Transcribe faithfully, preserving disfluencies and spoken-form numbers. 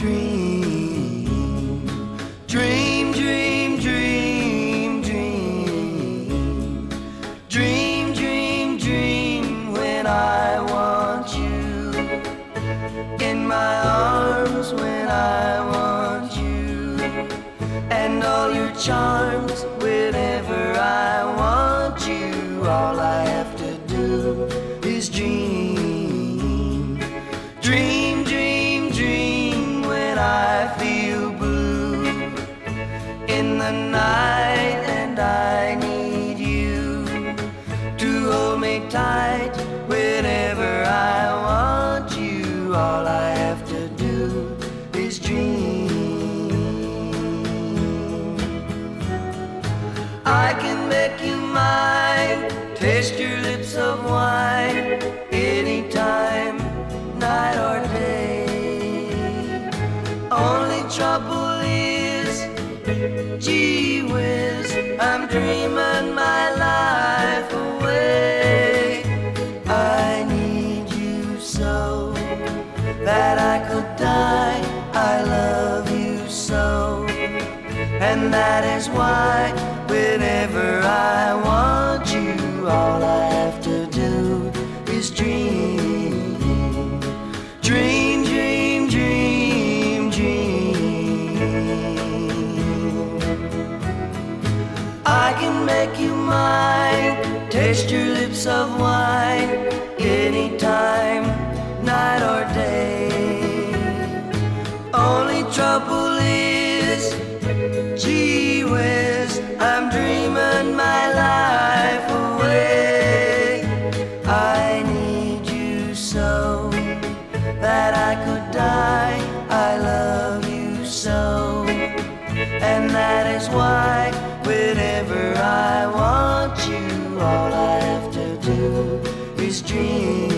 dream, dream, dream, dream, dream, dream, dream, dream when I want you in my arms, when I want you and all your charms whenever I want you. All I have to do is dream, dream, dream, dream when I feel blue in the night and I need you to hold me tight whenever I want you. All I have to do is dream. I can make you mine, taste your lips of wine, anytime, night or day. Only trouble is, gee whiz, I'm dreaming my life away. I need you so that I could die. I love you so, and that is why whenever I want you, all I have to do is dream, dream, dream, dream, dream. I can make you mine, taste your lips of wine, anytime, night or day. Only trouble is, gee whiz, I'm dreaming my life away. I need you so that I could die. I love you so, and that is why whenever I want you, all I have to do is dream.